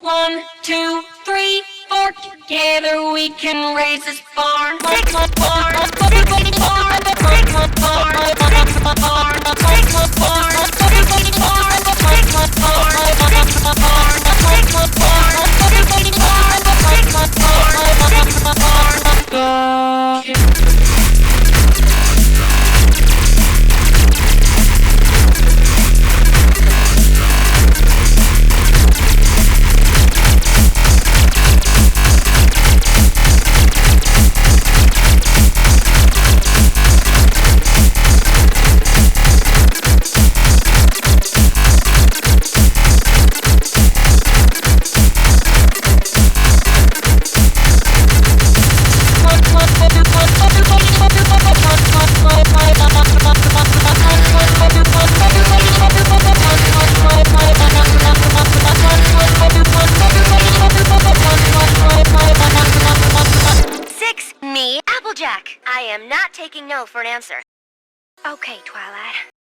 1, 2, 3, 4. Together we can raise this barn. Six barn, barn, barn, barn, barn, barn, Me, Applejack. I am not taking no for an answer. Okay, Twilight.